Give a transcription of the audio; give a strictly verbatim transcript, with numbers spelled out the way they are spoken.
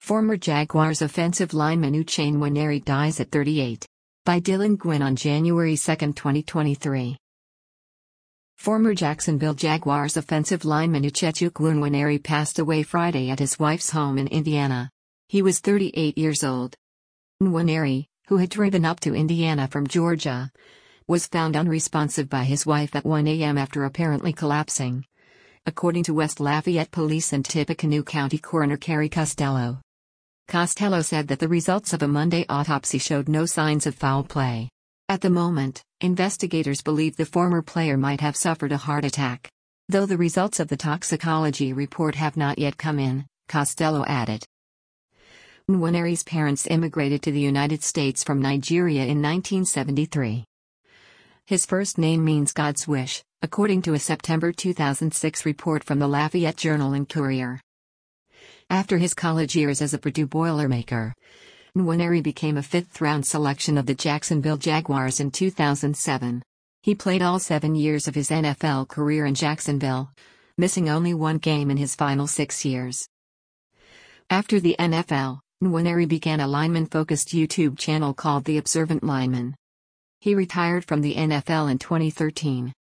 Former Jaguars offensive lineman Uchenna Nwaneri dies at thirty-eight. By Dylan Gwynn on January second, twenty twenty-three. Former Jacksonville Jaguars offensive lineman Uchenna Nwaneri passed away Friday at his wife's home in Indiana. He was thirty-eight years old. Nwaneri, who had driven up to Indiana from Georgia, was found unresponsive by his wife at one a m after apparently collapsing, according to West Lafayette Police and Tippecanoe County Coroner Carrie Costello. Costello said that the results of a Monday autopsy showed no signs of foul play. At the moment, investigators believe the former player might have suffered a heart attack. Though the results of the toxicology report have not yet come in, Costello added. Nwaneri's parents immigrated to the United States from Nigeria in nineteen seventy-three. His first name means God's wish, according to a September two thousand six report from the Lafayette Journal and Courier. After his college years as a Purdue Boilermaker, Nwaneri became a fifth-round selection of the Jacksonville Jaguars in two thousand seven. He played all seven years of his N F L career in Jacksonville, missing only one game in his final six years. After the N F L, Nwaneri began a lineman-focused YouTube channel called The Observant Lineman. He retired from the N F L in twenty thirteen.